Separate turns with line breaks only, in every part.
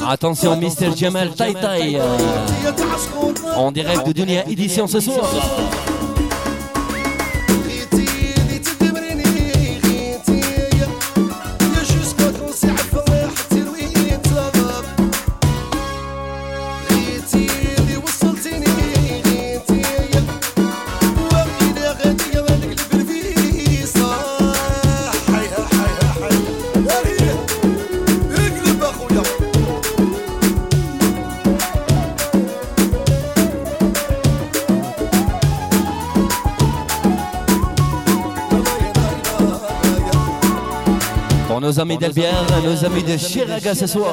Attention, Mister Jamal Tai Tai en direct de Dunia Édition ce soir. Nos amis d'Albière, nos amis de Chiraga ce soir.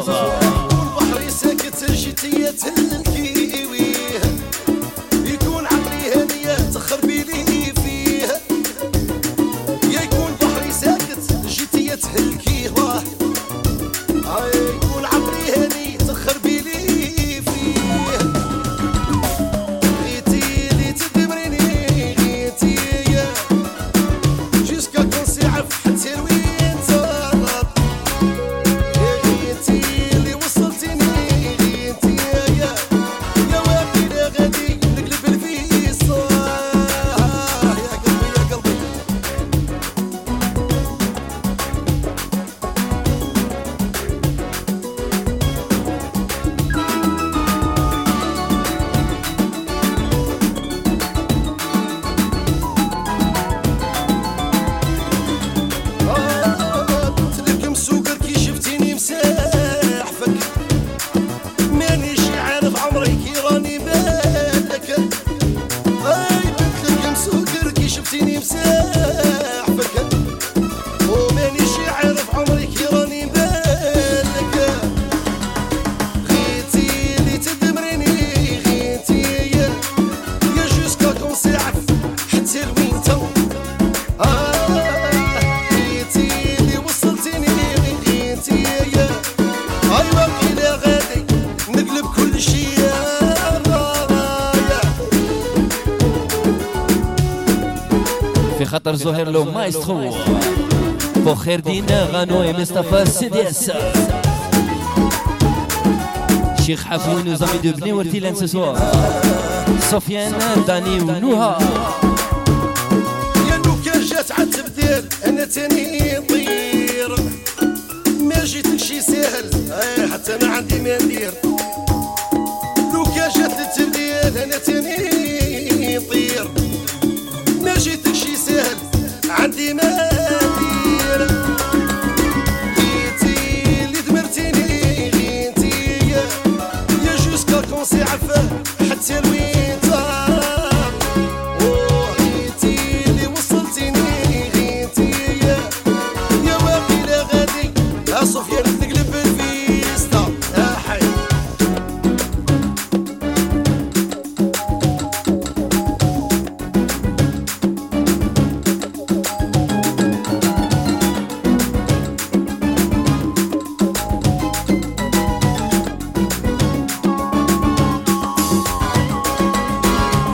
خطر زهير لو مايسترو بخير دين غنوي مصطفى سيديس شيخ حفون وزامي دو بني ورتيلان سوار سفيان داني ونوها
يا نوكا جات عاد تبديل انا تاني نطير ما جيتك شي ساهل حتى انا عندي ما ندير نوكا جات التبديل انا تاني نطير ما جيتك شي سهل عندي ما